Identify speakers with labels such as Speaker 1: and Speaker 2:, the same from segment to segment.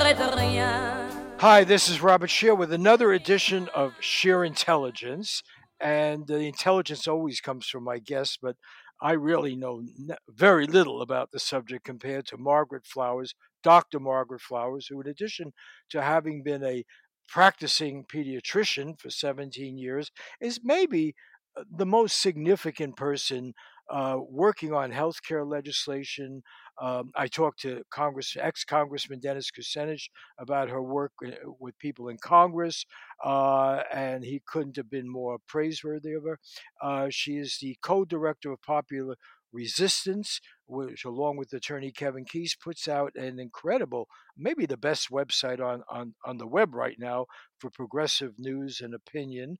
Speaker 1: Hi, this is Robert Shear with another edition of Sheer Intelligence. And the intelligence always comes from my guests, but I really know very little about the subject compared to Margaret Flowers, Dr. Margaret Flowers, who, in addition to having been a practicing pediatrician for 17 years, is maybe the most significant person working on healthcare legislation. I talked to ex-Congressman Dennis Kucinich about her work with people in Congress, and he couldn't have been more praiseworthy of her. She is the co-director of Popular Resistance, which, along with attorney Kevin Keys, puts out an incredible, maybe the best website on the web right now for progressive news and opinion,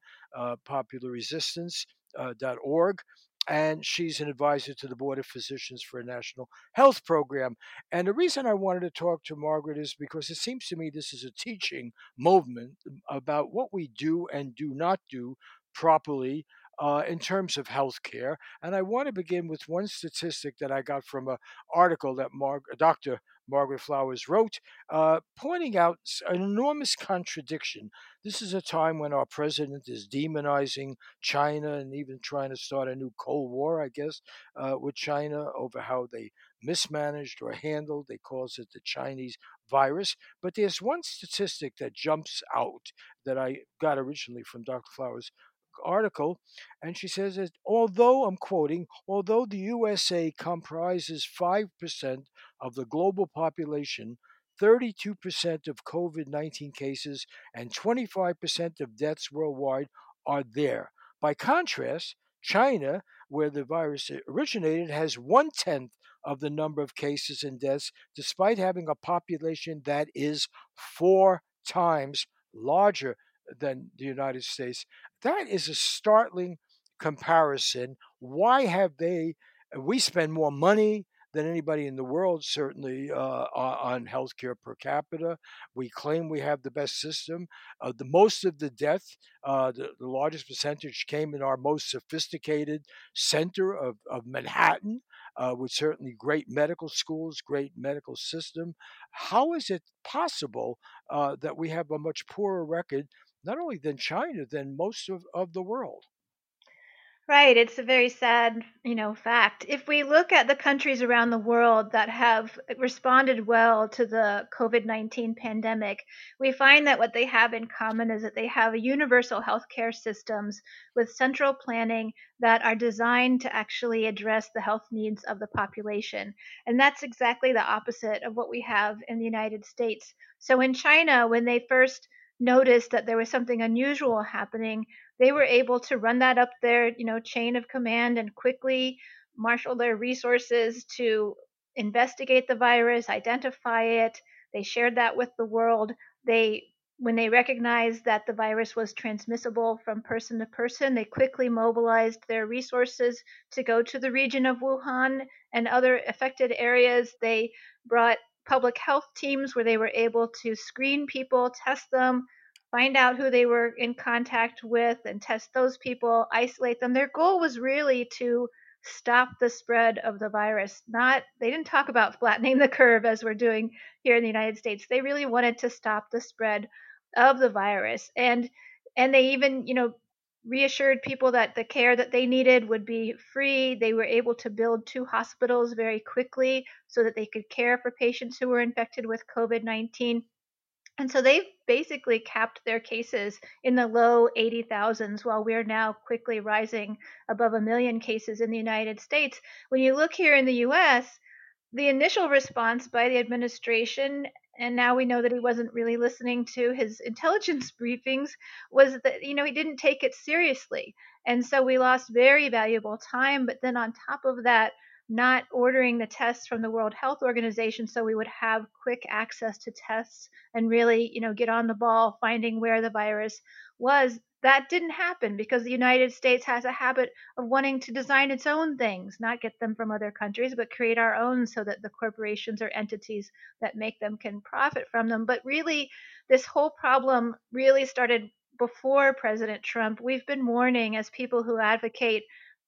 Speaker 1: popularresistance.org. And she's an advisor to the Board of Physicians for a National Health Program. And the reason I wanted to talk to Margaret is because it seems to me this is a teaching movement about what we do and do not do properly in terms of healthcare. And I want to begin with one statistic that I got from an article that Dr. Margaret Flowers wrote, pointing out an enormous contradiction. This is a time when our president is demonizing China and even trying to start a new Cold War, I guess, with China over how they mismanaged or handled. They calls it the Chinese virus. But there's one statistic that jumps out that I got originally from Dr. Flowers' article, and she says that although, I'm quoting, although the USA comprises 5% of the global population, 32% of COVID 19 cases and 25% of deaths worldwide are there. By contrast, China, where the virus originated, has 1/10 of the number of cases and deaths, despite having a population that is 4 times larger than the United States. That is a startling comparison. Why have they? We spend more money than anybody in the world, certainly on healthcare per capita. We claim we have the best system. The most of the death, the largest percentage, came in our most sophisticated center of Manhattan, with certainly great medical schools, great medical system. How is it possible that we have a much poorer record, not only than China, than most of the world?
Speaker 2: Right, it's a very sad, fact. If we look at the countries around the world that have responded well to the COVID-19 pandemic, we find that what they have in common is that they have universal healthcare systems with central planning that are designed to actually address the health needs of the population. And that's exactly the opposite of what we have in the United States. So in China, when they first noticed that there was something unusual happening, they were able to run that up their chain of command and quickly marshal their resources to investigate the virus, identify it. They shared that with the world. They When they recognized that the virus was transmissible from person to person, they quickly mobilized their resources to go to the region of Wuhan and other affected areas. They brought public health teams where they were able to screen people, test them, find out who they were in contact with and test those people, isolate them. Their goal was really to stop the spread of the virus. Not They didn't talk about flattening the curve as we're doing here in the United States. They really wanted to stop the spread of the virus. And they even, reassured people that the care that they needed would be free. They were able to build 2 hospitals very quickly so that they could care for patients who were infected with COVID-19. And so they've basically capped their cases in the low 80,000s while we're now quickly rising above a million cases in the United States. When you look here in the US, the initial response by the administration, and now we know that he wasn't really listening to his intelligence briefings, was that he didn't take it seriously. And so we lost very valuable time. But then on top of that, not ordering the tests from the World Health Organization so we would have quick access to tests and really, get on the ball finding where the virus was. That didn't happen because the United States has a habit of wanting to design its own things, not get them from other countries, but create our own so that the corporations or entities that make them can profit from them. But really, this whole problem really started before President Trump. We've been warning, as people who advocate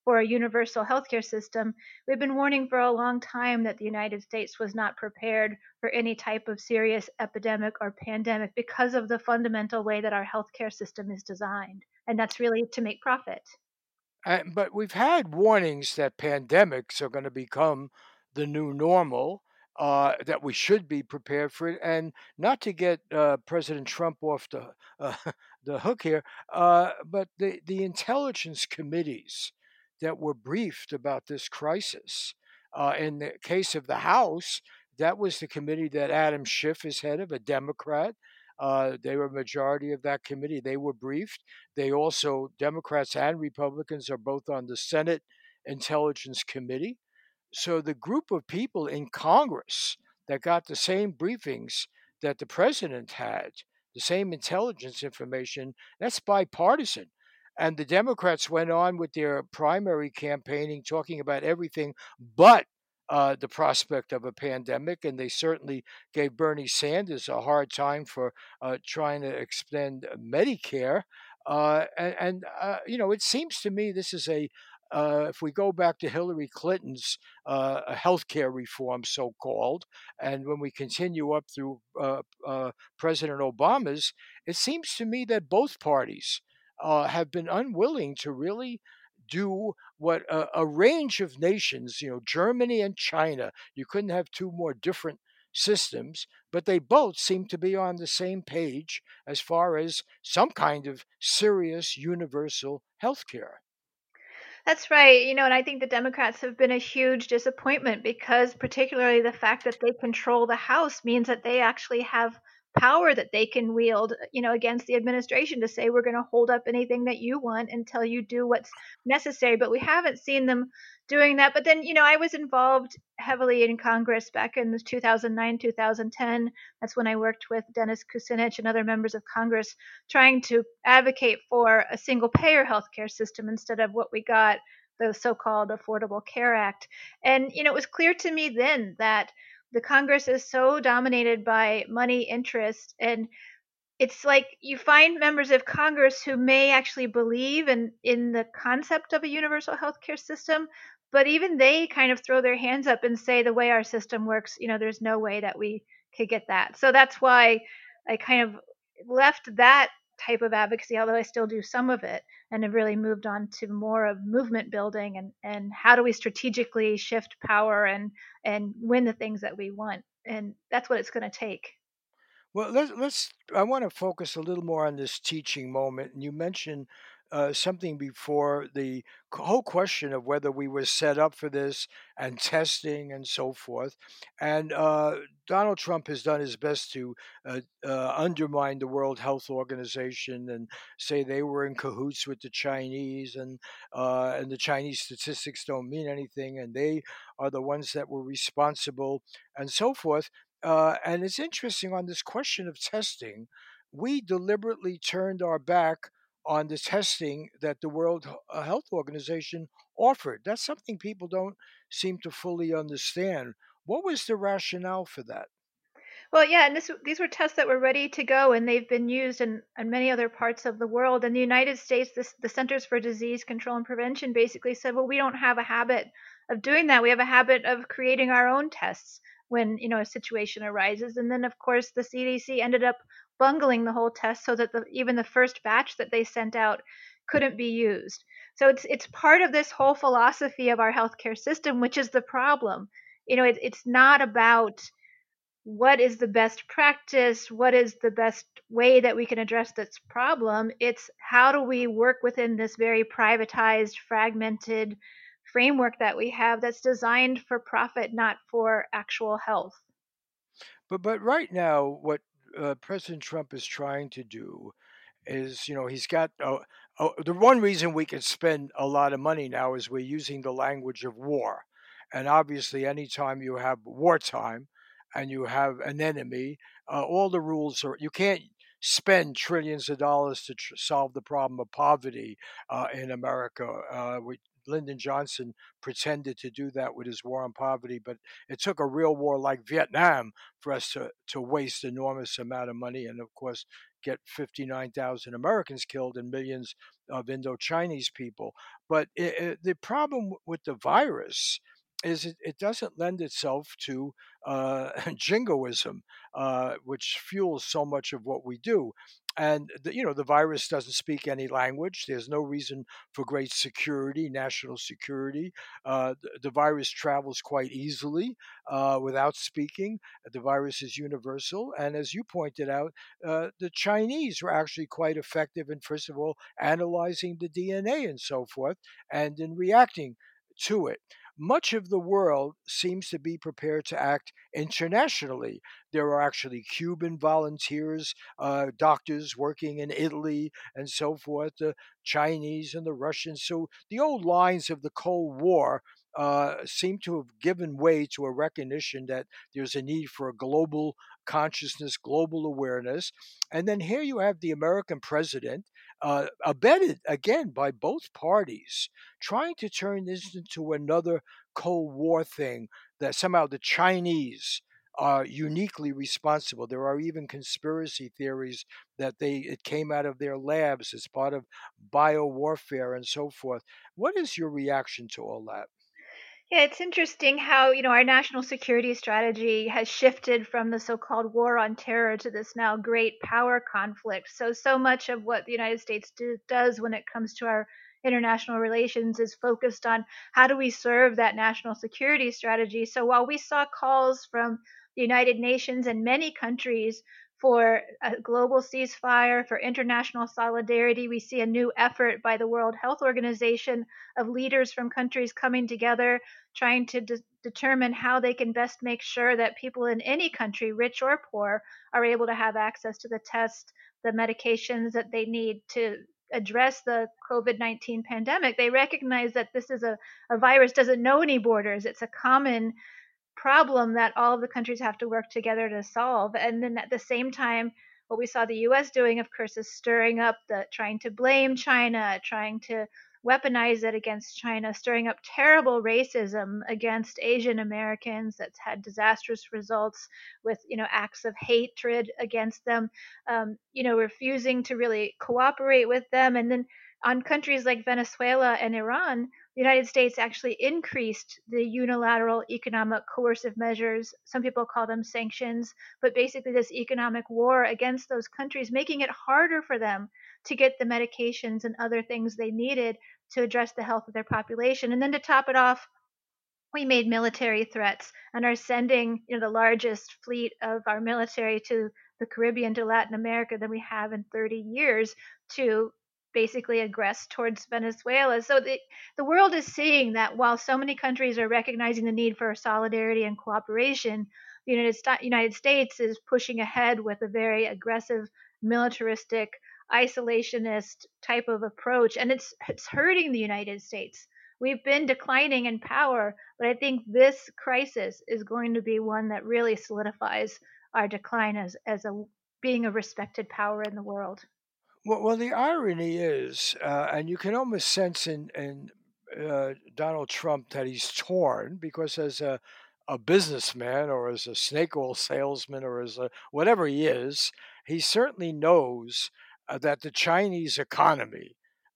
Speaker 2: for a universal healthcare system, we've been warning for a long time that the United States was not prepared for any type of serious epidemic or pandemic because of the fundamental way that our healthcare system is designed. And that's really to make profit.
Speaker 1: But we've had warnings that pandemics are going to become the new normal, that we should be prepared for it. And not to get President Trump off uh, the hook here, but the intelligence committees that were briefed about this crisis, in the case of the House, that was the committee that Adam Schiff is head of, a Democrat. They were a majority of that committee. They were briefed. They also, Democrats and Republicans, are both on the Senate Intelligence Committee. So the group of people in Congress that got the same briefings that the president had, the same intelligence information, that's bipartisan. And the Democrats went on with their primary campaigning, talking about everything but the prospect of a pandemic. And they certainly gave Bernie Sanders a hard time for trying to extend Medicare. It seems to me this is if we go back to Hillary Clinton's healthcare reform, so called, and when we continue up through President Obama's, it seems to me that both parties have been unwilling to really do what a range of nations, Germany and China, you couldn't have two more different systems, but they both seem to be on the same page as far as some kind of serious universal health care.
Speaker 2: That's right. And I think the Democrats have been a huge disappointment because, particularly, the fact that they control the House means that they actually have power that they can wield, against the administration to say, we're going to hold up anything that you want until you do what's necessary. But we haven't seen them doing that. But then, I was involved heavily in Congress back in the 2009, 2010. That's when I worked with Dennis Kucinich and other members of Congress trying to advocate for a single payer healthcare system instead of what we got, the so-called Affordable Care Act. And it was clear to me then that the Congress is so dominated by money interest, and it's like you find members of Congress who may actually believe in the concept of a universal healthcare system, but even they kind of throw their hands up and say the way our system works, there's no way that we could get that. So that's why I kind of left that type of advocacy, although I still do some of it, and have really moved on to more of movement building and how do we strategically shift power and win the things that we want. And that's what it's going to take.
Speaker 1: Well, let's. I want to focus a little more on this teaching moment. And you mentioned something before, the whole question of whether we were set up for this and testing and so forth. And Donald Trump has done his best to undermine the World Health Organization and say they were in cahoots with the Chinese, and the Chinese statistics don't mean anything, and they are the ones that were responsible, and so forth. And it's interesting on this question of testing, we deliberately turned our back on the testing that the World Health Organization offered. That's something people don't seem to fully understand. What was the rationale for that?
Speaker 2: Well, yeah, and these were tests that were ready to go, and they've been used in many other parts of the world. In the United States, the Centers for Disease Control and Prevention basically said, well, we don't have a habit of doing that. We have a habit of creating our own tests when a situation arises. And then, of course, the CDC ended up bungling the whole test so that even the first batch that they sent out couldn't be used. So it's part of this whole philosophy of our healthcare system, which is the problem. It's not about what is the best practice, what is the best way that we can address this problem. It's how do we work within this very privatized, fragmented framework that we have that's designed for profit, not for actual health.
Speaker 1: But right now, what President Trump is trying to do is, he's got the one reason we can spend a lot of money now is we're using the language of war. And obviously, anytime you have wartime and you have an enemy, all the rules are, you can't spend trillions of dollars to solve the problem of poverty in America. Lyndon Johnson pretended to do that with his war on poverty, but it took a real war like Vietnam for us to waste enormous amount of money and, of course, get 59,000 Americans killed and millions of Indo-Chinese people. But the problem with the virus is it doesn't lend itself to jingoism, which fuels so much of what we do. And the virus doesn't speak any language. There's no reason for great security, national security. The virus travels quite easily without speaking. The virus is universal, and as you pointed out, the Chinese were actually quite effective in, first of all, analyzing the DNA and so forth, and in reacting to it. Much of the world seems to be prepared to act internationally. There are actually Cuban volunteers, doctors working in Italy and so forth, the Chinese and the Russians. So the old lines of the Cold War seem to have given way to a recognition that there's a need for a global consciousness, global awareness. And then here you have the American president, abetted again by both parties, trying to turn this into another Cold War thing, that somehow the Chinese are uniquely responsible. There are even conspiracy theories that it came out of their labs as part of bio warfare and so forth. What is your reaction to all that?
Speaker 2: Yeah, it's interesting how, our national security strategy has shifted from the so-called war on terror to this now great power conflict. So much of what the United States does when it comes to our international relations is focused on how do we serve that national security strategy. So while we saw calls from the United Nations and many countries for a global ceasefire, for international solidarity, we see a new effort by the World Health Organization of leaders from countries coming together trying to determine how they can best make sure that people in any country, rich or poor, are able to have access to the tests, the medications that they need to address the COVID-19 pandemic. They recognize that this is a virus doesn't know any borders. It's a common problem that all of the countries have to work together to solve. And then at the same time, what we saw the US doing, of course, is stirring up trying to blame China, trying to weaponize it against China, stirring up terrible racism against Asian Americans that's had disastrous results with, acts of hatred against them, refusing to really cooperate with them. And then on countries like Venezuela and Iran, the United States actually increased the unilateral economic coercive measures. Some people call them sanctions, but basically this economic war against those countries, making it harder for them to get the medications and other things they needed to address the health of their population. And then to top it off, we made military threats and are sending the largest fleet of our military to the Caribbean, to Latin America than we have in 30 years to basically aggress towards Venezuela. So the world is seeing that while so many countries are recognizing the need for solidarity and cooperation, the United States is pushing ahead with a very aggressive, militaristic, isolationist type of approach, and it's hurting the United States. We've been declining in power, but I think this crisis is going to be one that really solidifies our decline as a being a respected power in the world.
Speaker 1: Well, the irony is, and you can almost sense in Donald Trump that he's torn because as a businessman or as a snake oil salesman or as a whatever he certainly knows that the Chinese economy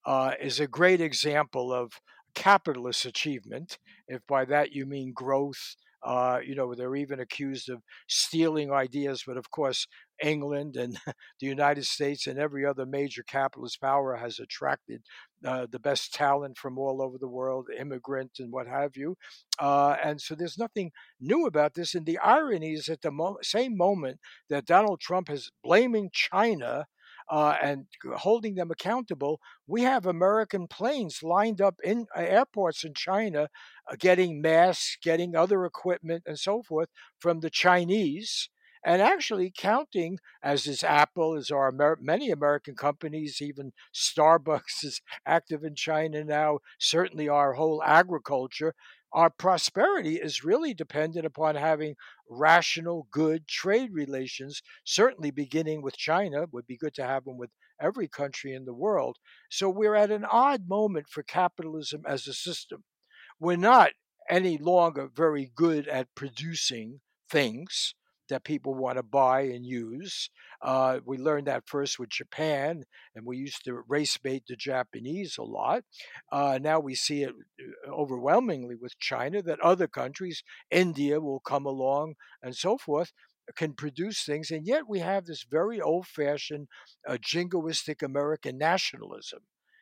Speaker 1: is a great example of capitalist achievement. If by that you mean growth, they're even accused of stealing ideas, but of course, England and the United States and every other major capitalist power has attracted the best talent from all over the world, immigrant and what have you. And so there's nothing new about this. And the irony is at the same moment that Donald Trump is blaming China and holding them accountable, we have American planes lined up in airports in China getting masks, getting other equipment, and so forth from the Chinese and actually counting, as is Apple, as are many American companies, even Starbucks is active in China now, certainly our whole agriculture. Our prosperity is really dependent upon having rational, good trade relations, certainly beginning with China. It would be good to have them with every country in the world. So we're at an odd moment for capitalism as a system. We're not any longer very good at producing things. that people want to buy and use. We learned that first with Japan, and we used to race bait the Japanese a lot. Now we see it overwhelmingly with China, that other countries, India will come along and so forth, can produce things. And yet we have this very old fashioned jingoistic American nationalism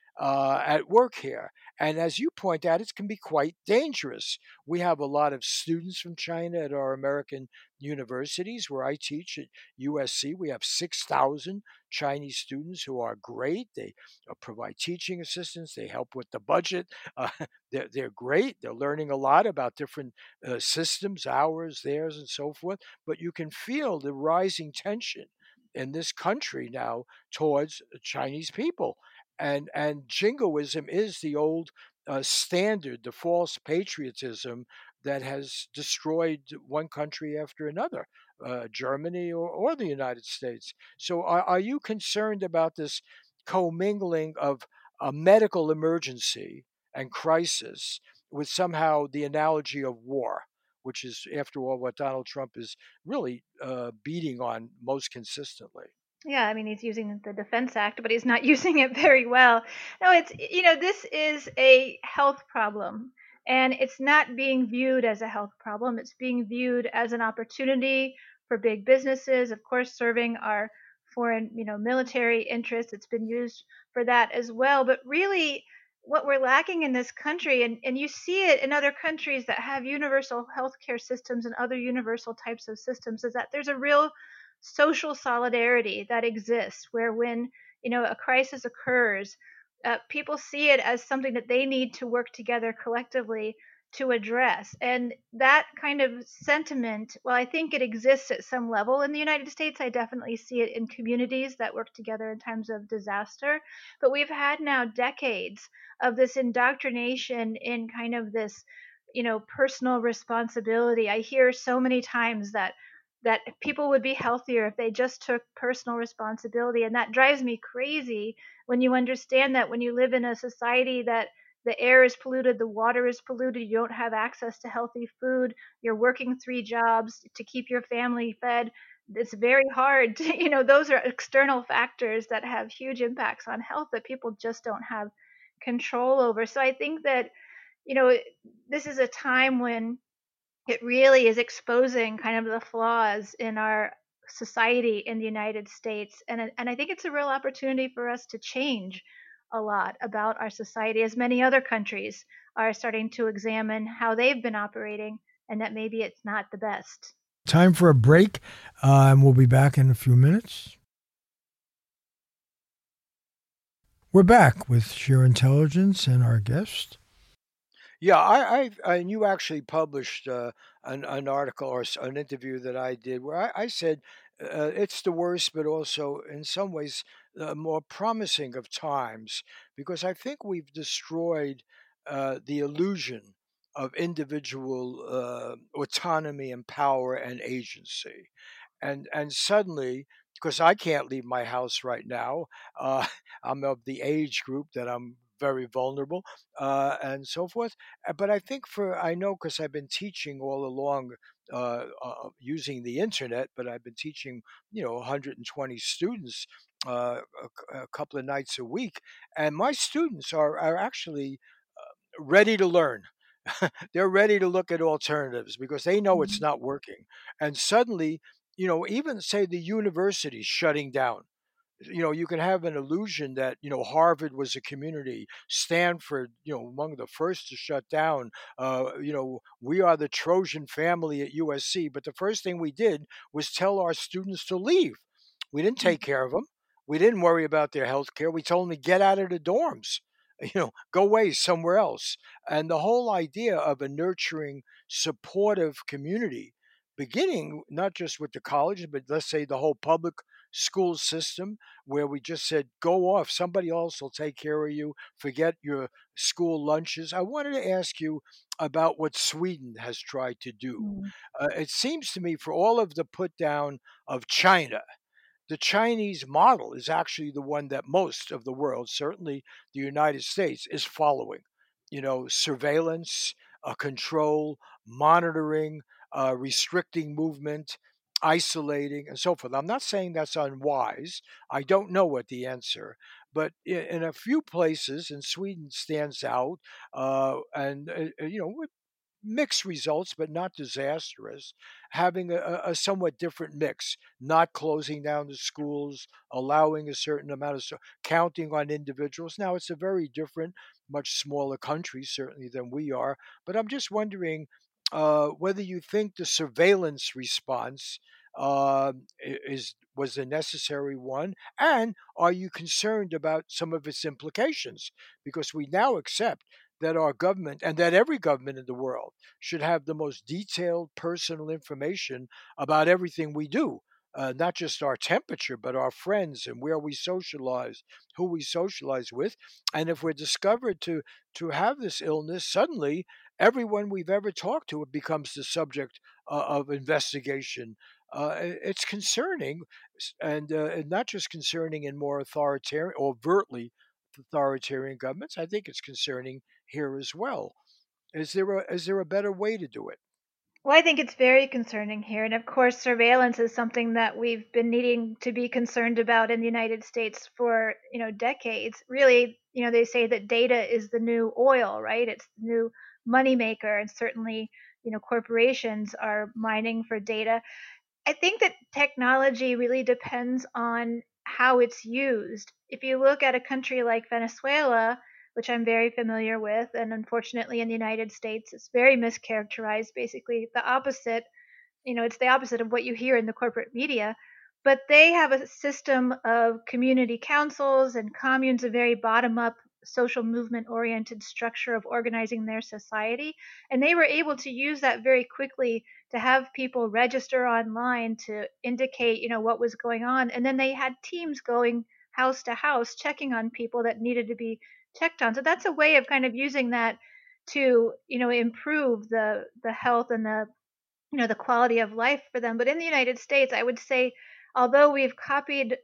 Speaker 1: at work here. And as you point out, it can be quite dangerous. We have a lot of students from China at our American universities where I teach at USC. We have 6,000 Chinese students who are great. They provide teaching assistance, they help with the budget. Uh, they're great. They're learning a lot about different systems, ours, theirs, and so forth. But you can feel the rising tension in this country now towards Chinese people, and jingoism is the old standard, the false patriotism that has destroyed one country after another, Germany or the United States. So, are you concerned about this commingling of a medical emergency and crisis with somehow the analogy of war? Which is, after all, what Donald Trump is really beating on most consistently.
Speaker 2: Yeah, I mean, he's using the Defense Act, but he's not using it very well. No, this is a health problem, and it's not being viewed as a health problem. It's being viewed as an opportunity for big businesses, of course, serving our foreign, military interests. It's been used for that as well. But really, what we're lacking in this country, and you see it in other countries that have universal healthcare systems and other universal types of systems, is that there's a real social solidarity that exists where when a crisis occurs, people see it as something that they need to work together collectively to address. And that kind of sentiment, well, I think it exists at some level in the United States. I definitely see it in communities that work together in times of disaster. But we've had now decades of this indoctrination in kind of this personal responsibility. I hear so many times that people would be healthier if they just took personal responsibility. And that drives me crazy when you understand that when you live in a society that the air is polluted, the water is polluted, you don't have access to healthy food, you're working three jobs to keep your family fed. It's very hard to, those are external factors that have huge impacts on health that people just don't have control over. So I think that, you know, this is a time when it really is exposing kind of the flaws in our society in the United States. And I think it's a real opportunity for us to change a lot about our society, as many other countries are starting to examine how they've been operating and that maybe it's not the best.
Speaker 3: Time for a break, and we'll be back in a few minutes. We're back with Sheer Intelligence and our guest.
Speaker 1: Yeah, and you actually published an article or an interview that I did where I said it's the worst, but also in some ways more promising of times, because I think we've destroyed the illusion of individual autonomy and power and agency, and suddenly, because I can't leave my house right now, uh, I'm of the age group that I'm very vulnerable, and so forth. But I think I know, because I've been teaching all along using the internet, but I've been teaching 120 students a couple of nights a week, and my students are actually ready to learn. They're ready to look at alternatives because they know it's
Speaker 2: Mhm.
Speaker 1: not working. And suddenly, even say the university's shutting down. You can have an illusion that Harvard was a community, Stanford, among the first to shut down. We are the Trojan family at USC, but the first thing we did was tell our students to leave. We didn't take care of them. We didn't worry about their health care. We told them to get out of the dorms, go away somewhere else. And the whole idea of a nurturing, supportive community, beginning not just with the college, but let's say the whole public school system, where we just said, go off, somebody else will take care of you, forget your school lunches. I wanted to ask you about what Sweden has tried to do.
Speaker 2: Mm.
Speaker 1: It seems to me, for all of the put down of China, the Chinese model is actually the one that most of the world, certainly the United States, is following. Surveillance, control, monitoring, restricting movement. isolating, and so forth. I'm not saying that's unwise. I don't know what the answer, but in a few places, and Sweden stands out, and with mixed results, but not disastrous, having a somewhat different mix, not closing down the schools, allowing a certain amount of, counting on individuals. Now, it's a very different, much smaller country, certainly, than we are, but I'm just wondering whether you think the surveillance response is was a necessary one, and are you concerned about some of its implications? Because we now accept that our government and that every government in the world should have the most detailed personal information about everything we do. Not just our temperature, but our friends and where we socialize, who we socialize with. And if we're discovered to have this illness, suddenly everyone we've ever talked to becomes the subject of investigation. It's concerning, and not just concerning in more authoritarian, overtly authoritarian governments. I think it's concerning here as well. Is there a better way to do it?
Speaker 2: Well, I think it's very concerning here. And of course, surveillance is something that we've been needing to be concerned about in the United States for, decades. Really, they say that data is the new oil, right? It's the new moneymaker. And certainly, corporations are mining for data. I think that technology really depends on how it's used. If you look at a country like Venezuela, which I'm very familiar with, and unfortunately in the United States, it's very mischaracterized, basically the opposite. It's the opposite of what you hear in the corporate media. But they have a system of community councils and communes, a very bottom up social movement oriented structure of organizing their society. And they were able to use that very quickly to have people register online to indicate, what was going on. And then they had teams going house to house, checking on people that needed to be checked on. So that's a way of kind of using that to, improve the health and the quality of life for them. But in the United States, I would say, although we've copied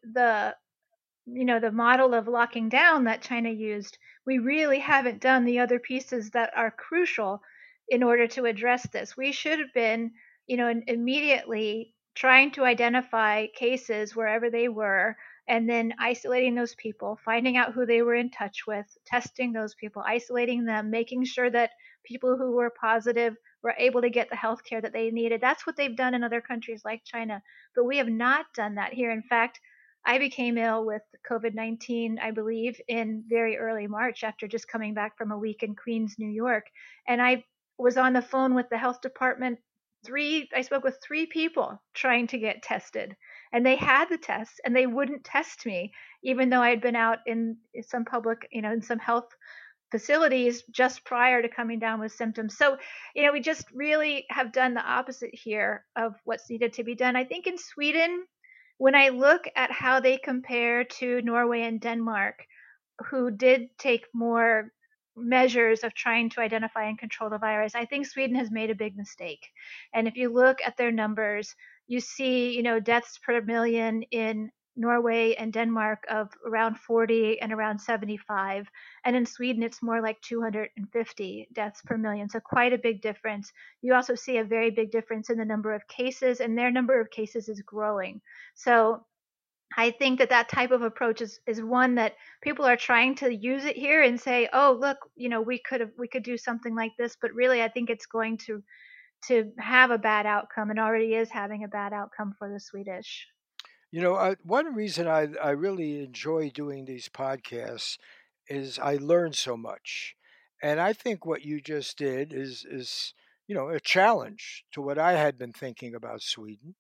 Speaker 2: the model of locking down that China used, we really haven't done the other pieces that are crucial in order to address this. We should have been, immediately trying to identify cases wherever they were, and then isolating those people, finding out who they were in touch with, testing those people, isolating them, making sure that people who were positive were able to get the health care that they needed. That's what they've done in other countries like China, but we have not done that here. In fact, I became ill with COVID-19, I believe, in very early March after just coming back from a week in Queens, New York. And I was on the phone with the health department. I spoke with three people trying to get tested. And they had the tests and they wouldn't test me, even though I had been out in some public, in some health facilities just prior to coming down with symptoms. So, we just really have done the opposite here of what's needed to be done. I think in Sweden, when I look at how they compare to Norway and Denmark, who did take more measures of trying to identify and control the virus, I think Sweden has made a big mistake. And if you look at their numbers, you see, deaths per million in Norway and Denmark of around 40 and around 75. And in Sweden, it's more like 250 deaths per million. So quite a big difference. You also see a very big difference in the number of cases, and their number of cases is growing. So I think that that type of approach is one that people are trying to use it here and say, oh, look, we could do something like this. But really, I think it's going to have a bad outcome, and already is having a bad outcome for the Swedish.
Speaker 1: One reason I really enjoy doing these podcasts is I learn so much, and I think what you just did is a challenge to what I had been thinking about Sweden.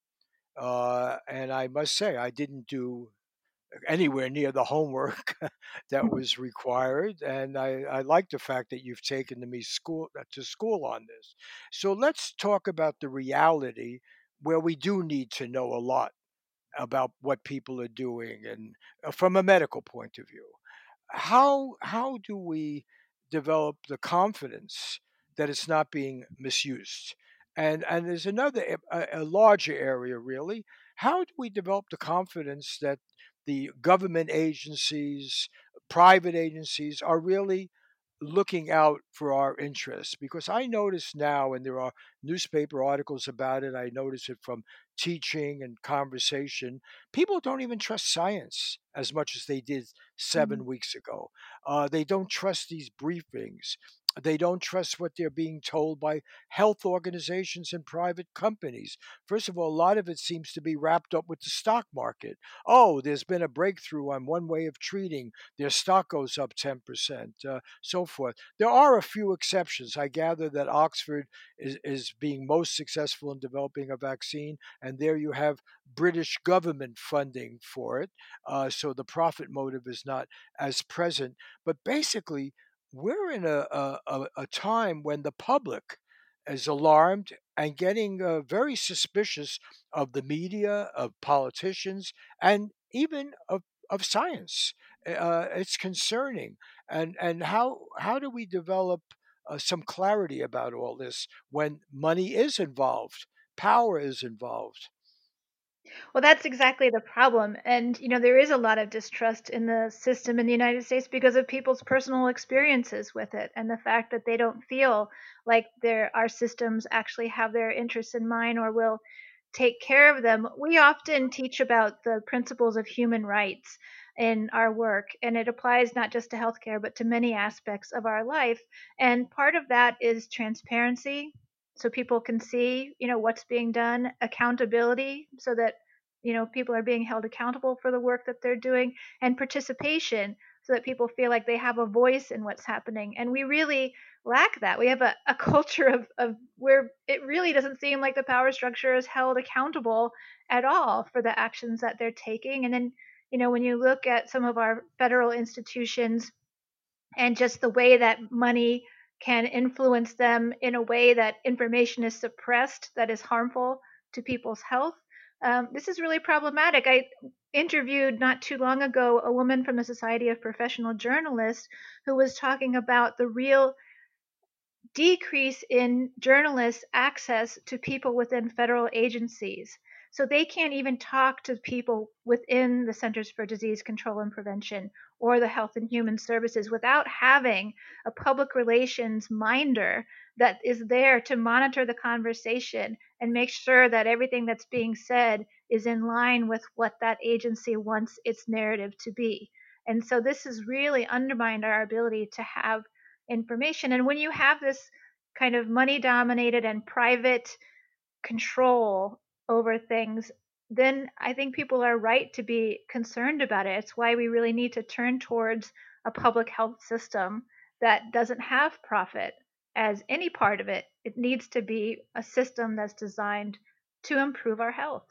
Speaker 1: And I must say, I didn't do anywhere near the homework that was required. And I like the fact that you've taken to school on this. So let's talk about the reality where we do need to know a lot about what people are doing, and from a medical point of view. How do we develop the confidence that it's not being misused? And there's another a larger area really. How do we develop the confidence that the government agencies, private agencies are really looking out for our interests, because I notice now, and there are newspaper articles about it, I notice it from teaching and conversation, people don't even trust science as much as they did
Speaker 2: Mhm.
Speaker 1: 7 weeks ago. They don't trust these briefings. They don't trust what they're being told by health organizations and private companies. First of all, a lot of it seems to be wrapped up with the stock market. Oh, there's been a breakthrough on one way of treating. Their stock goes up 10%, so forth. There are a few exceptions. I gather that Oxford is being most successful in developing a vaccine, and there you have British government funding for it. So the profit motive is not as present. But basically, we're in a time when the public is alarmed and getting very suspicious of the media, of politicians, and even of science. It's concerning. And how do we develop some clarity about all this when money is involved, power is involved?
Speaker 2: Well, that's exactly the problem. And, there is a lot of distrust in the system in the United States because of people's personal experiences with it and the fact that they don't feel like our systems actually have their interests in mind or will take care of them. We often teach about the principles of human rights in our work, and it applies not just to healthcare, but to many aspects of our life. And part of that is transparency. So people can see, what's being done, accountability, so that people are being held accountable for the work that they're doing, and participation, so that people feel like they have a voice in what's happening. And we really lack that. We have a culture of where it really doesn't seem like the power structure is held accountable at all for the actions that they're taking. And then, when you look at some of our federal institutions and just the way that money can influence them in a way that information is suppressed that is harmful to people's health. This is really problematic. I interviewed not too long ago a woman from the Society of Professional Journalists who was talking about the real decrease in journalists' access to people within federal agencies. So they can't even talk to people within the Centers for Disease Control and Prevention or the Health and Human Services without having a public relations minder that is there to monitor the conversation and make sure that everything that's being said is in line with what that agency wants its narrative to be. And so this has really undermined our ability to have information. And when you have this kind of money dominated and private control over things, then I think people are right to be concerned about it. It's why we really need to turn towards a public health system that doesn't have profit as any part of it. It needs to be a system that's designed to improve our health.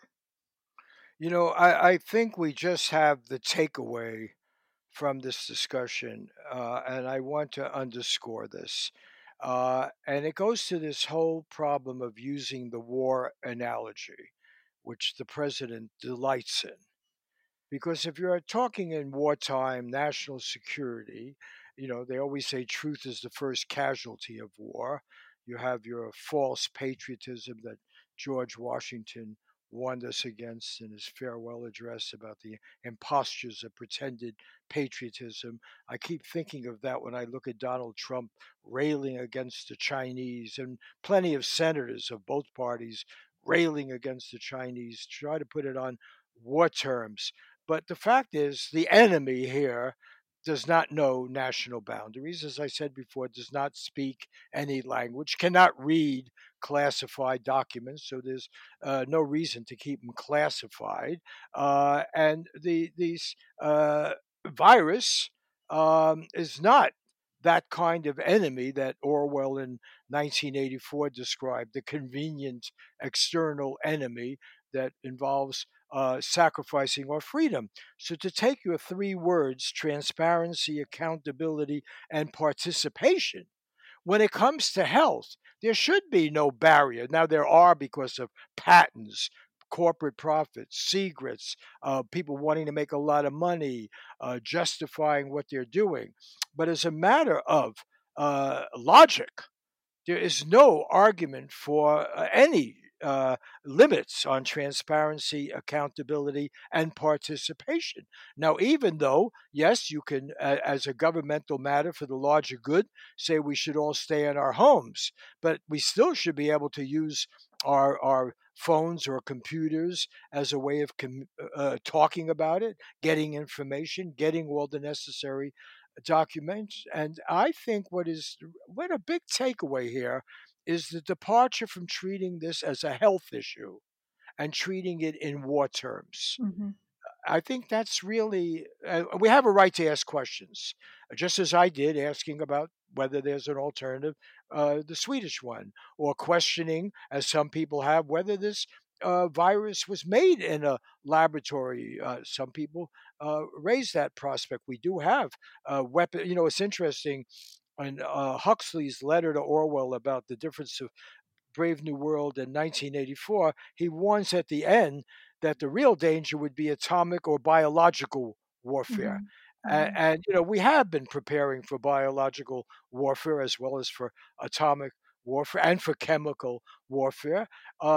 Speaker 1: I think we just have the takeaway from this discussion, and I want to underscore this. And it goes to this whole problem of using the war analogy, which the president delights in. Because if you're talking in wartime national security, they always say truth is the first casualty of war. You have your false patriotism that George Washington warned us against in his farewell address about the impostures of pretended patriotism. I keep thinking of that when I look at Donald Trump railing against the Chinese, and plenty of senators of both parties railing against the Chinese, try to put it on war terms. But the fact is, the enemy here does not know national boundaries. As I said before, does not speak any language, cannot read classified documents, so there's no reason to keep them classified. And these virus is not that kind of enemy that Orwell in 1984 described, the convenient external enemy that involves sacrificing our freedom. So, to take your three words, transparency, accountability, and participation, when it comes to health, there should be no barrier. Now, there are because of patents, corporate profits, secrets, people wanting to make a lot of money, justifying what they're doing. But as a matter of logic, there is no argument for any limits on transparency, accountability, and participation. Now, even though, yes, you can, as a governmental matter for the larger good, say we should all stay in our homes, but we still should be able to use our phones or computers as a way of talking about it, getting information, getting all the necessary documents. And I think what a big takeaway here is the departure from treating this as a health issue and treating it in war terms.
Speaker 2: Hmm.
Speaker 1: I think that's really, we have a right to ask questions, just as I did asking about whether there's an alternative, the Swedish one, or questioning, as some people have, whether this virus was made in a laboratory. Some people raise that prospect. We do have weapon. It's interesting. In Huxley's letter to Orwell about the difference of Brave New World in 1984, he warns at the end that the real danger would be atomic or biological warfare.
Speaker 2: Hmm. Hmm.
Speaker 1: We have been preparing for biological warfare as well as for atomic warfare and for chemical warfare.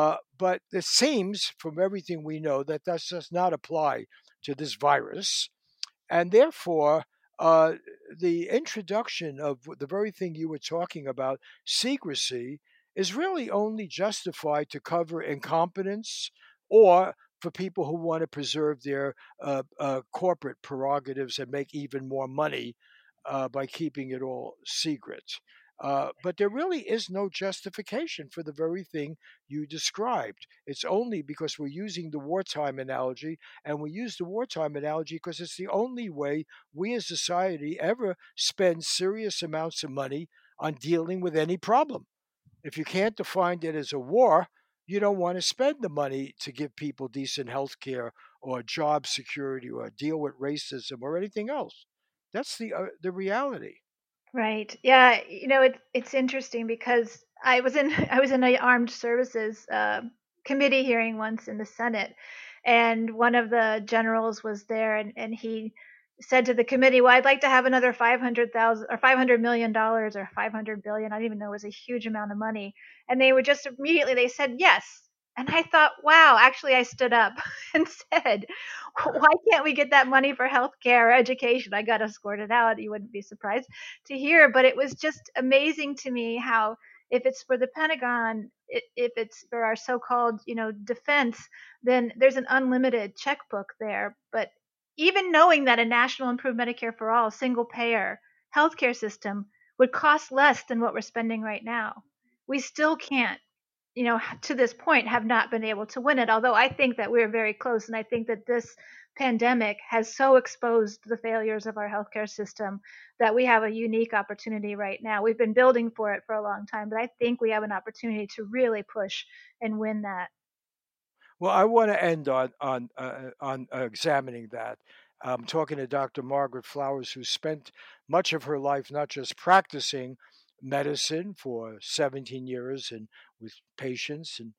Speaker 1: But it seems, from everything we know, that does not apply to this virus. And therefore, uh, the introduction of the very thing you were talking about, secrecy, is really only justified to cover incompetence or for people who want to preserve their corporate prerogatives and make even more money by keeping it all secret. But there really is no justification for the very thing you described. It's only because we're using the wartime analogy, and we use the wartime analogy because it's the only way we as society ever spend serious amounts of money on dealing with any problem. If you can't define it as a war, you don't want to spend the money to give people decent health care or job security or deal with racism or anything else. That's the reality.
Speaker 2: Right. Yeah. It's interesting because I was in I was in a armed services committee hearing once in the Senate, and one of the generals was there, and he said to the committee, "Well, I'd like to have another 500,000 or $500 million or 500 billion. I didn't even know it was a huge amount of money." And they were just immediately they said yes. And I thought, wow, actually I stood up and said, why can't we get that money for healthcare or education? I got escorted out. You wouldn't be surprised to hear, but it was just amazing to me how if it's for the Pentagon, if it's for our so-called, defense, then there's an unlimited checkbook there. But even knowing that a national improved Medicare for all single payer healthcare system would cost less than what we're spending right now, we still can't, to this point have not been able to win it. Although I think that we're very close, and I think that this pandemic has so exposed the failures of our healthcare system that we have a unique opportunity right now. We've been building for it for a long time, but I think we have an opportunity to really push and win that.
Speaker 1: Well, I want to end on examining that. I'm talking to Dr. Margaret Flowers, who spent much of her life not just practicing medicine for 17 years and with patients and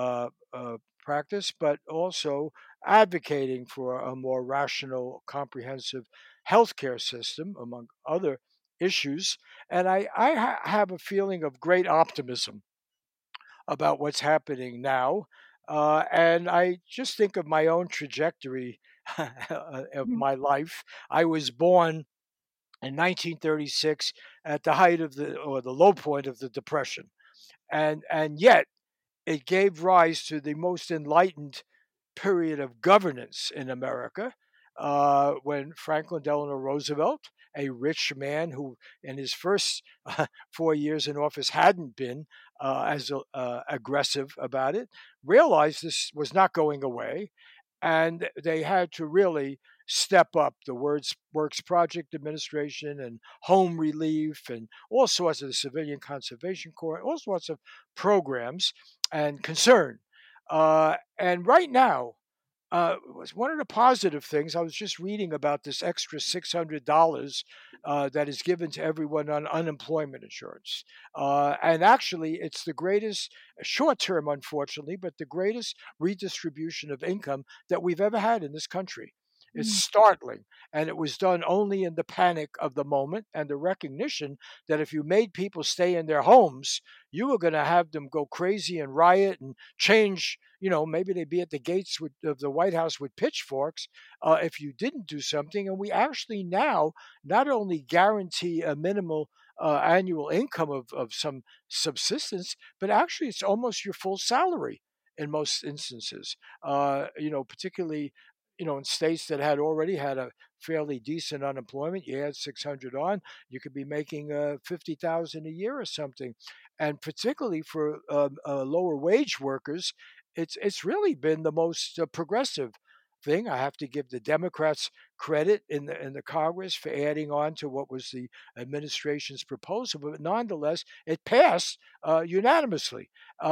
Speaker 1: practice, but also advocating for a more rational, comprehensive healthcare system, among other issues. And I have a feeling of great optimism about what's happening now. And I just think of my own trajectory of
Speaker 2: Mhm.
Speaker 1: my life. I was born in 1936 at the height of the low point of the Depression, and yet it gave rise to the most enlightened period of governance in America when Franklin Delano Roosevelt, a rich man who in his first 4 years in office hadn't been as aggressive about it, realized this was not going away. And they had to really step up the Works Project Administration and Home Relief and all sorts of the Civilian Conservation Corps, all sorts of programs and concern. And right now, was one of the positive things. I was just reading about this extra $600 that is given to everyone on unemployment insurance. And actually, it's the greatest, short term, unfortunately, but the greatest redistribution of income that we've ever had in this country. It's
Speaker 2: Mm.
Speaker 1: startling. And it was done only in the panic of the moment and the recognition that if you made people stay in their homes, you were going to have them go crazy and riot and change. Maybe they'd be at the gates of the White House with pitchforks if you didn't do something. And we actually now not only guarantee a minimal annual income of some subsistence, but actually it's almost your full salary in most instances. Particularly, in states that had already had a fairly decent unemployment, you add 600 on, you could be making 50,000 a year or something. And particularly for lower wage workers, it's really been the most progressive thing. I have to give the Democrats credit in the Congress for adding on to what was the administration's proposal, but nonetheless, it passed unanimously.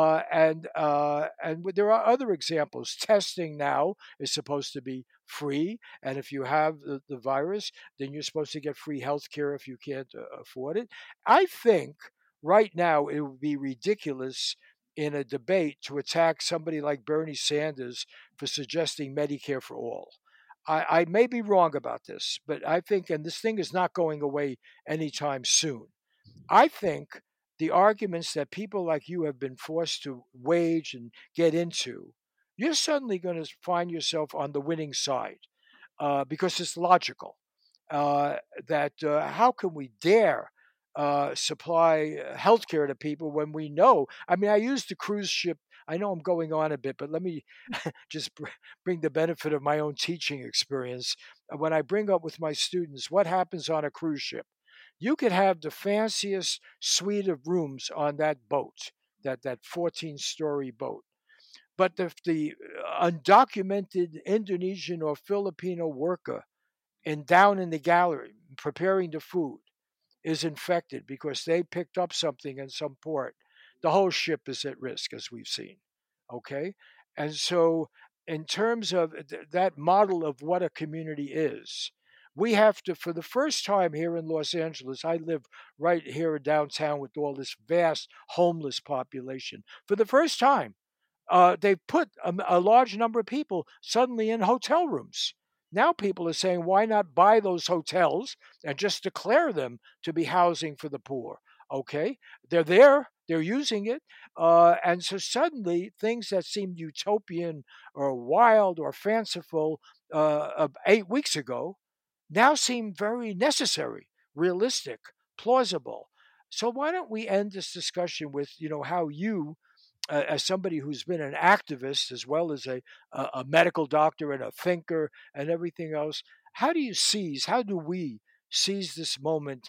Speaker 1: And there are other examples. Testing now is supposed to be free, and if you have the virus, then you're supposed to get free health care if you can't afford it. I think right now it would be ridiculous in a debate to attack somebody like Bernie Sanders for suggesting Medicare for all. I may be wrong about this, but I think, and this thing is not going away anytime soon. I think the arguments that people like you have been forced to wage and get into, you're suddenly going to find yourself on the winning side because it's logical. Uh, that how can we dare supply health care to people when we know? I mean, I used the cruise ship. I know I'm going on a bit, but let me just bring the benefit of my own teaching experience. When I bring up with my students what happens on a cruise ship, you could have the fanciest suite of rooms on that boat, that 14-story boat. But if the undocumented Indonesian or Filipino worker and down in the gallery preparing the food is infected because they picked up something in some port, the whole ship is at risk, as we've seen. Okay? And so, in terms of that model of what a community is, we have to, for the first time here in Los Angeles, I live right here downtown with all this vast homeless population. For the first time, they've put a large number of people suddenly in hotel rooms. Now people are saying, why not buy those hotels and just declare them to be housing for the poor? Okay, they're there, they're using it. And so suddenly things that seemed utopian or wild or fanciful 8 weeks ago now seem very necessary, realistic, plausible. So why don't we end this discussion with, how you as somebody who's been an activist as well as a medical doctor and a thinker and everything else, how do we seize this moment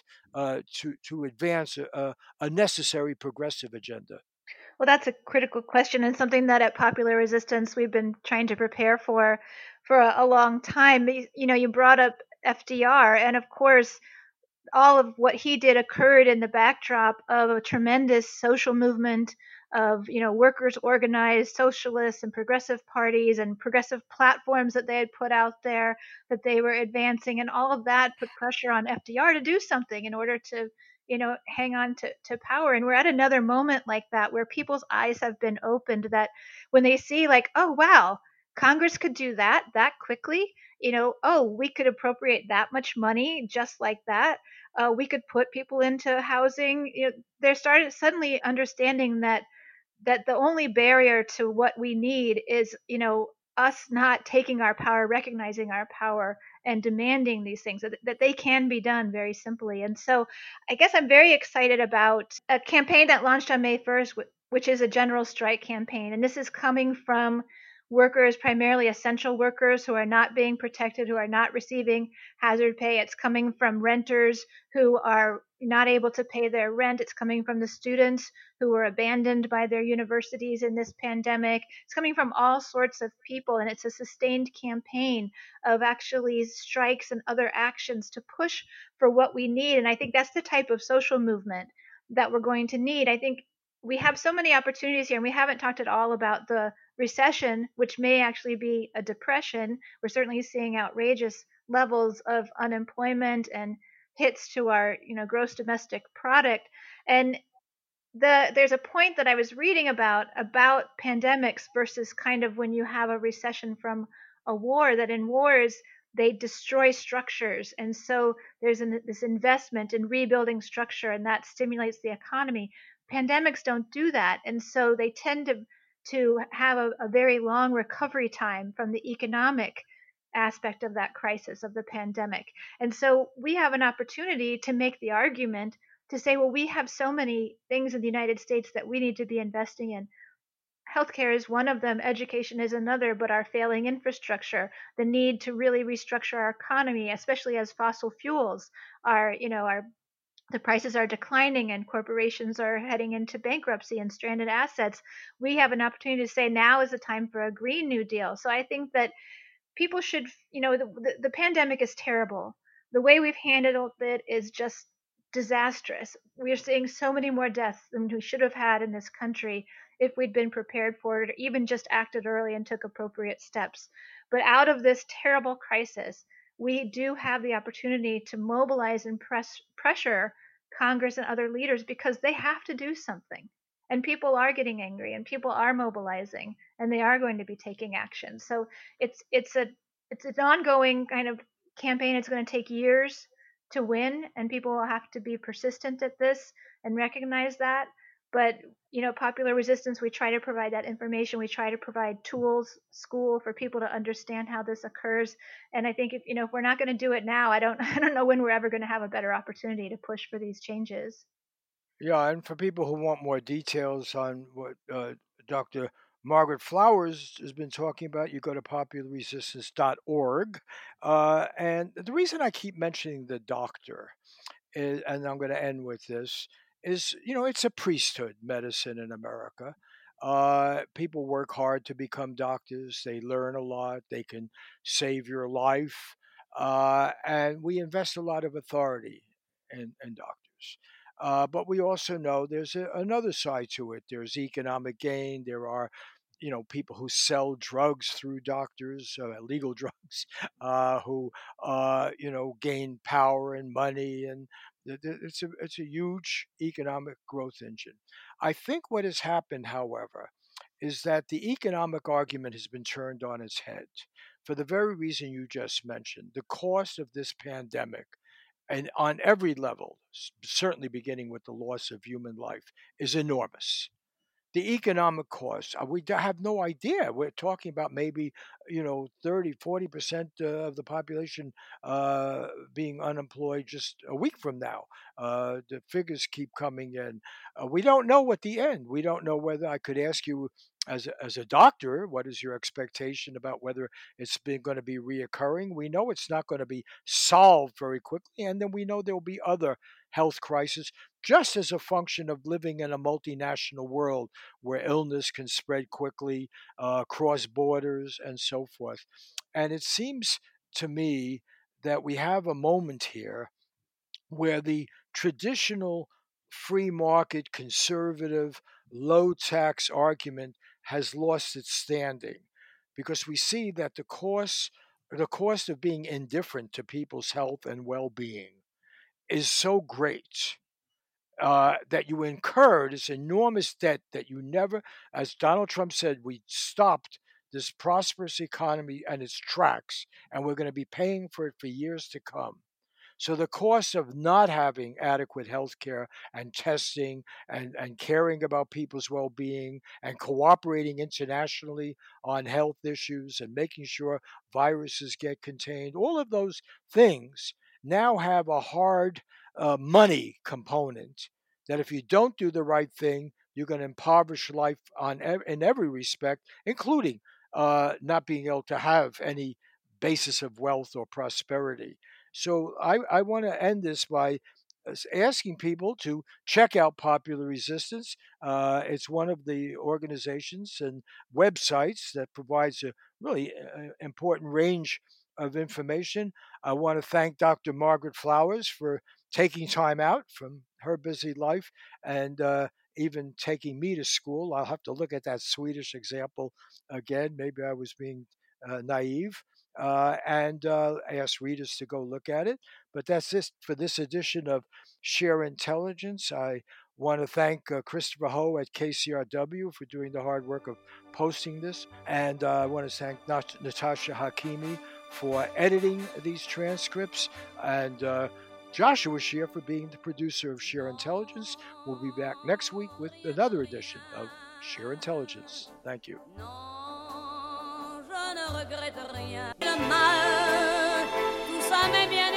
Speaker 1: to advance a necessary progressive agenda?
Speaker 2: Well, that's a critical question and something that at Popular Resistance we've been trying to prepare for a long time. You brought up FDR, and of course, all of what he did occurred in the backdrop of a tremendous social movement of workers organized socialists and progressive parties and progressive platforms that they had put out there that they were advancing, and all of that put pressure on FDR to do something in order to hang on to power. And we're at another moment like that where people's eyes have been opened, that when they see, like, oh wow, Congress could do that quickly, oh, we could appropriate that much money just like that, we could put people into housing. They're started suddenly understanding that the only barrier to what we need is, us not taking our power, recognizing our power, and demanding these things, that they can be done very simply. And so I guess I'm very excited about a campaign that launched on May 1st, which is a general strike campaign. And this is coming from workers, primarily essential workers, who are not being protected, who are not receiving hazard pay. It's coming from renters who are not able to pay their rent. It's coming from the students who were abandoned by their universities in this pandemic. It's coming from all sorts of people, and it's a sustained campaign of actually strikes and other actions to push for what we need. And I think that's the type of social movement that we're going to need. I think we have so many opportunities here, and we haven't talked at all about the recession, which may actually be a depression. We're certainly seeing outrageous levels of unemployment and hits to our gross domestic product. And there's a point that I was reading about pandemics versus kind of when you have a recession from a war, that in wars they destroy structures. And so there's this investment in rebuilding structure, and that stimulates the economy. Pandemics don't do that. And so they tend to have a very long recovery time from the economic aspect of that crisis of the pandemic. And so we have an opportunity to make the argument to say, well, we have so many things in the United States that we need to be investing in. Healthcare is one of them, education is another, but our failing infrastructure, the need to really restructure our economy, especially as fossil fuels are, the prices are declining and corporations are heading into bankruptcy and stranded assets. We have an opportunity to say now is the time for a Green New Deal. So I think that people should, the pandemic is terrible. The way we've handled it is just disastrous. We are seeing so many more deaths than we should have had in this country if we'd been prepared for it or even just acted early and took appropriate steps. But out of this terrible crisis, we do have the opportunity to mobilize and pressure Congress and other leaders because they have to do something. And people are getting angry and people are mobilizing and they are going to be taking action. So it's an ongoing kind of campaign. It's going to take years to win, and people will have to be persistent at this and recognize that. But popular resistance, we try to provide that information. We try to provide tools, school for people to understand how this occurs. And I think if we're not going to do it now, I don't I don't know when we're ever going to have a better opportunity to push for these changes.
Speaker 1: Yeah, and for people who want more details on what Dr. Margaret Flowers has been talking about, you go to popularresistance.org. And the reason I keep mentioning the doctor is, and I'm going to end with this, is it's a priesthood medicine in America. People work hard to become doctors. They learn a lot. They can save your life, and we invest a lot of authority in doctors. But we also know there's another side to it. There's economic gain. There are people who sell drugs through doctors, illegal drugs, who gain power and money, and it's a huge economic growth engine. I think what has happened, however, is that the economic argument has been turned on its head for the very reason you just mentioned. The cost of this pandemic, and on every level, certainly beginning with the loss of human life, is enormous. The economic costs, we have no idea. We're talking about maybe 30, 40% of the population being unemployed just a week from now. The figures keep coming in. We don't know what the end. We don't know whether, I could ask you as a doctor, what is your expectation about whether it's been going to be reoccurring? We know it's not going to be solved very quickly, and then we know there will be other health crises just as a function of living in a multinational world where illness can spread quickly, cross borders, and so forth. And it seems to me that we have a moment here where the traditional free market, conservative, low tax argument has lost its standing because we see that the cost of being indifferent to people's health and well-being is so great that you incur this enormous debt that you never, as Donald Trump said, we stopped this prosperous economy and its tracks, and we're going to be paying for it for years to come. So the cost of not having adequate health care and testing and caring about people's well-being and cooperating internationally on health issues and making sure viruses get contained, all of those things now have a hard money component that if you don't do the right thing, you're going to impoverish life in every respect, including not being able to have any basis of wealth or prosperity. So I want to end this by asking people to check out Popular Resistance. It's one of the organizations and websites that provides a really important range of information. I want to thank Dr. Margaret Flowers for taking time out from her busy life and even taking me to school. I'll have to look at that Swedish example again. Maybe I was being naive and ask readers to go look at it. But that's it for this edition of Share Intelligence. I want to thank Christopher Ho at KCRW for doing the hard work of posting this. And I want to thank Natasha Hakimi, for editing these transcripts, and Joshua Shear for being the producer of Sheer Intelligence. We'll be back next week with another edition of Sheer Intelligence. Thank you.
Speaker 4: Non, je ne regrette rien. Le mal, tout ça m'est bien